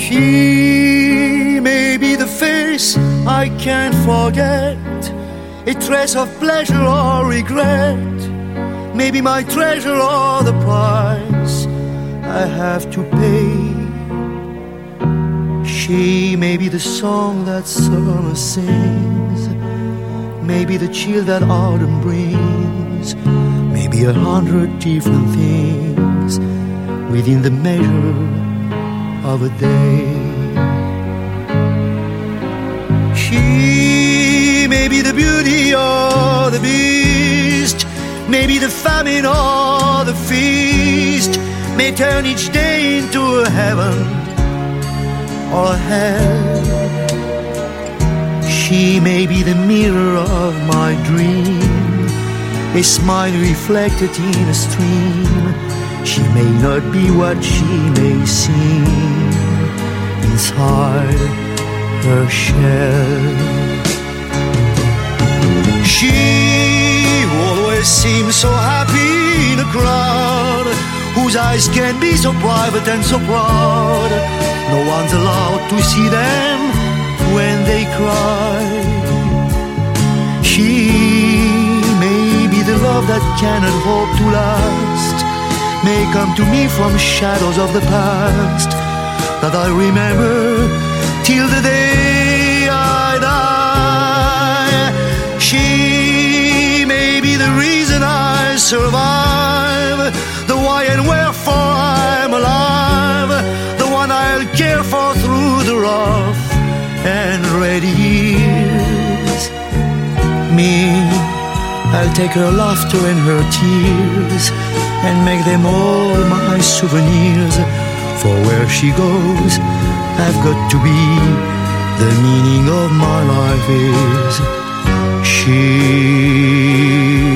She may be the face I can't forget, a trace of pleasure or regret, maybe my treasure or the price I have to pay. She may be the song that summer sings, maybe the chill that autumn brings, maybe 100 different things within the measure of a day. She may be the beauty or the beast, maybe the famine or the feast, may turn each day into a heaven or a hell. She may be the mirror of my dream, a smile reflected in a stream. She may not be what she may seem inside her shell. She always seems so happy in a crowd, whose eyes can be so private and so proud. No one's allowed to see them when they cry. She may be the love that cannot hope to last, may come to me from shadows of the past that I remember till the day I die. She may be the reason I survive, the why and wherefore I'm alive, the one I'll care for through the rough and ready years. Me, I'll take her laughter and her tears and make them all my souvenirs. For where she goes, I've got to be. The meaning of my life is she.